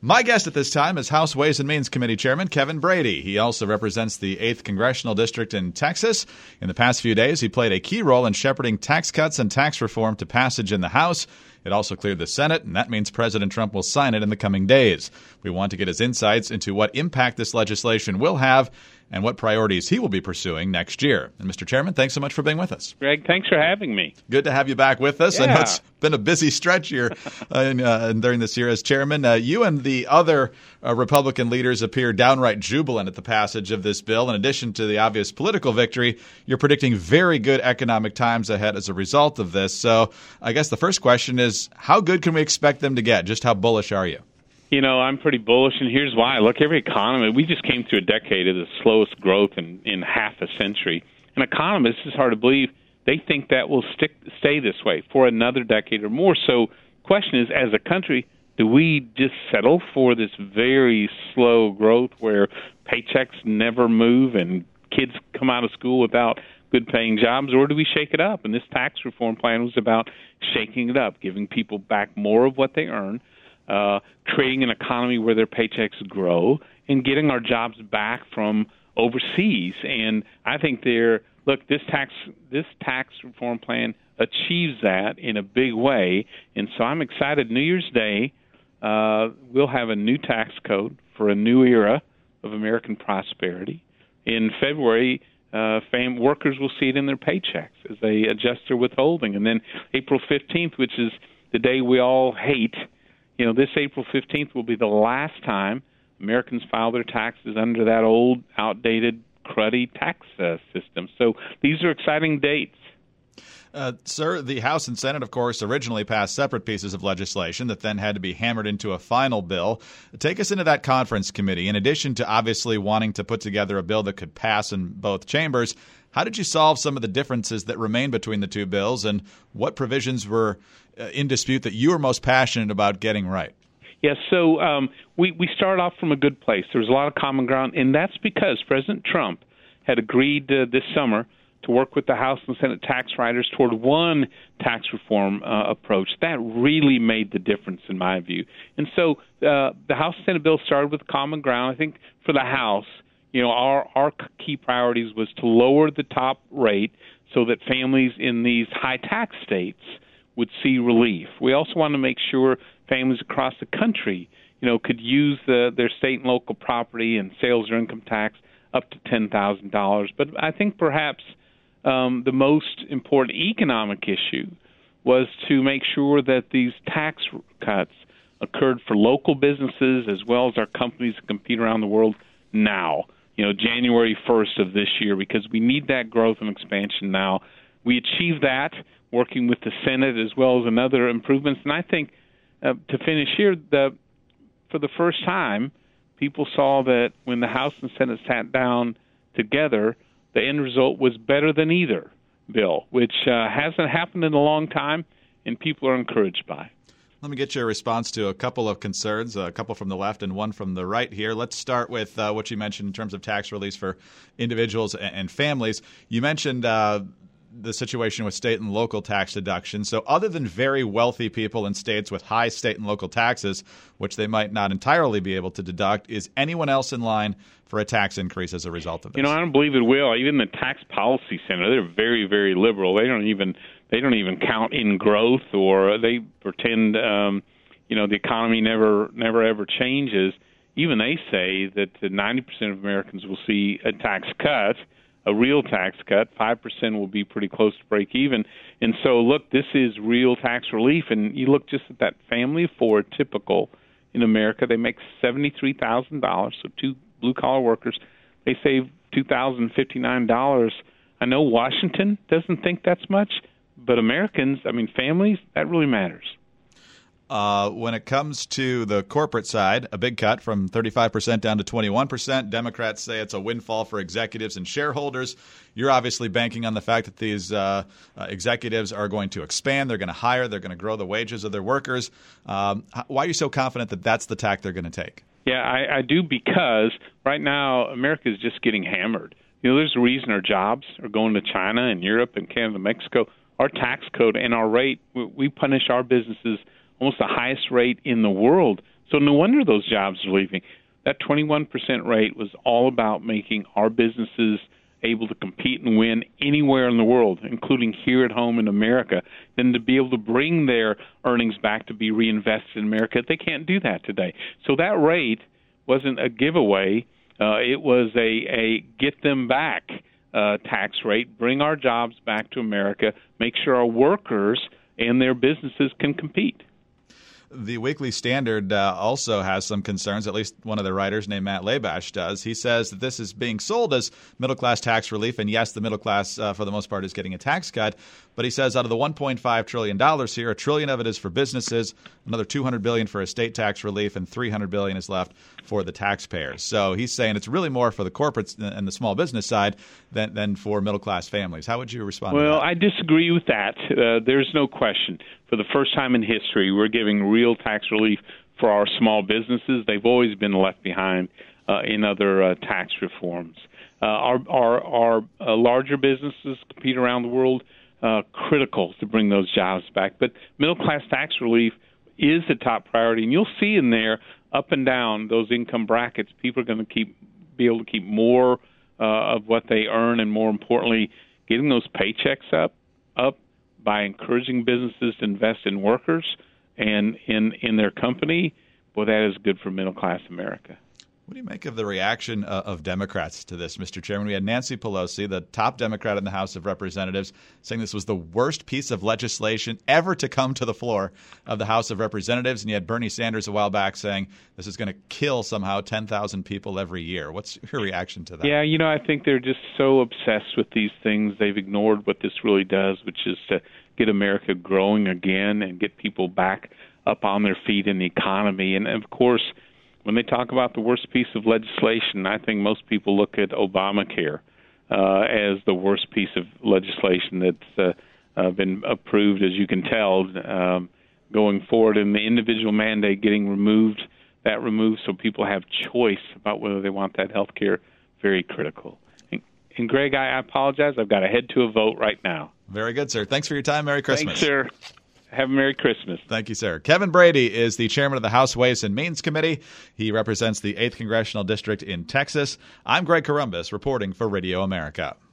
My guest at this time is House Ways and Means Committee Chairman Kevin Brady. He also represents the 8th Congressional District in Texas. In the past few days, he played a key role in shepherding tax cuts and tax reform to passage in the House. It also cleared the Senate, and that means President Trump will sign it in the coming days. We want to get his insights into what impact this legislation will have and what priorities he will be pursuing next year. And Mr. Chairman, thanks so much for being with us. Greg, thanks for having me. Good to have you back with us. Yeah. I know it's been a busy stretch here during this year as chairman. You and the other Republican leaders appear downright jubilant at the passage of this bill. In addition to the obvious political victory, you're predicting very good economic times ahead as a result of this. So I guess the first question is, how good can we expect them to get? Just how bullish are you? You know, I'm pretty bullish, and here's why. Look, every economy, we just came through a decade of the slowest growth in half a century. And economists, it's hard to believe, they think that will stay this way for another decade or more. So the question is, as a country, do we just settle for this very slow growth where paychecks never move and kids come out of school without good-paying jobs, or do we shake it up? And this tax reform plan was about shaking it up, giving people back more of what they earn, creating an economy where their paychecks grow, and getting our jobs back from overseas. And I think this tax reform plan achieves that in a big way. And so I'm excited. New Year's Day, we'll have a new tax code for a new era of American prosperity. In February, workers will see it in their paychecks as they adjust their withholding. And then April 15th, which is the day we all hate, this April 15th will be the last time Americans file their taxes under that old, outdated, cruddy tax system. So these are exciting dates. Sir, the House and Senate, of course, originally passed separate pieces of legislation that then had to be hammered into a final bill. Take us into that conference committee. In addition to obviously wanting to put together a bill that could pass in both chambers, how did you solve some of the differences that remain between the two bills, and what provisions were in dispute that you were most passionate about getting right? Yes, so we started off from a good place. There was a lot of common ground, and that's because President Trump had agreed this summer to work with the House and Senate tax writers toward one tax reform approach. That really made the difference in my view. And so the House and Senate bill started with common ground. I think for the House, our key priorities was to lower the top rate so that families in these high tax states would see relief. We also want to make sure families across the country, could use their state and local property and sales or income tax up to $10,000. But I think perhaps the most important economic issue was to make sure that these tax cuts occurred for local businesses as well as our companies that compete around the world now, January 1st of this year, because we need that growth and expansion now. We achieved that working with the Senate as well as another improvements. And I think to finish here, for the first time, people saw that when the House and Senate sat down together, the end result was better than either bill, which hasn't happened in a long time, and people are encouraged by. Let me get your response to a couple of concerns, a couple from the left and one from the right here. Let's start with what you mentioned in terms of tax release for individuals and families. You mentioned the situation with state and local tax deductions. So other than very wealthy people in states with high state and local taxes, which they might not entirely be able to deduct, is anyone else in line for a tax increase as a result of this? I don't believe it will. Even the Tax Policy Center, they're very, very liberal. They don't even count in growth, or they pretend the economy never ever changes. Even they say that 90% of Americans will see a tax cut, a real tax cut. 5% will be pretty close to break even. And so, look, this is real tax relief. And you look just at that family of four, typical in America. They make $73,000, so two blue-collar workers. They save $2,059. I know Washington doesn't think that's much, but Americans, families, that really matters. When it comes to the corporate side, a big cut from 35% down to 21%. Democrats say it's a windfall for executives and shareholders. You're obviously banking on the fact that these executives are going to expand, they're going to hire, they're going to grow the wages of their workers. Why are you so confident that that's the tack they're going to take? Yeah, I do, because right now America is just getting hammered. There's a reason our jobs are going to China and Europe and Canada, Mexico. Our tax code and our rate, we punish our businesses almost the highest rate in the world. So no wonder those jobs are leaving. That 21% rate was all about making our businesses able to compete and win anywhere in the world, including here at home in America, then to be able to bring their earnings back to be reinvested in America. They can't do that today. So that rate wasn't a giveaway. It was a get them back tax rate, bring our jobs back to America, make sure our workers and their businesses can compete. The Weekly Standard also has some concerns, at least one of the writers named Matt Labash does. He says that this is being sold as middle-class tax relief, and yes, the middle class, for the most part, is getting a tax cut. But he says out of the $1.5 trillion here, $1 trillion of it is for businesses, another $200 billion for estate tax relief, and $300 billion is left for the taxpayers. So he's saying it's really more for the corporates and the small business side than for middle-class families. How would you respond to that? Well, I disagree with that. There's no question. For the first time in history, we're giving real tax relief for our small businesses. They've always been left behind in other tax reforms. Our larger businesses compete around the world, critical to bring those jobs back. But middle-class tax relief is the top priority, and you'll see in there, up and down those income brackets, people are going to be able to keep more of what they earn, and more importantly, getting those paychecks up by encouraging businesses to invest in workers and in their company. Well, that is good for middle-class America. What do you make of the reaction of Democrats to this, Mr. Chairman? We had Nancy Pelosi, the top Democrat in the House of Representatives, saying this was the worst piece of legislation ever to come to the floor of the House of Representatives. And you had Bernie Sanders a while back saying this is going to kill somehow 10,000 people every year. What's your reaction to that? Yeah, I think they're just so obsessed with these things. They've ignored what this really does, which is to get America growing again and get people back up on their feet in the economy. And, of course, when they talk about the worst piece of legislation, I think most people look at Obamacare as the worst piece of legislation that's been approved, as you can tell, going forward. And the individual mandate getting removed so people have choice about whether they want that health care, very critical. And, Greg, I apologize. I've got to head to a vote right now. Very good, sir. Thanks for your time. Merry Christmas. Thanks, sir. Have a Merry Christmas. Thank you, sir. Kevin Brady is the chairman of the House Ways and Means Committee. He represents the 8th Congressional District in Texas. I'm Greg Corombos, reporting for Radio America.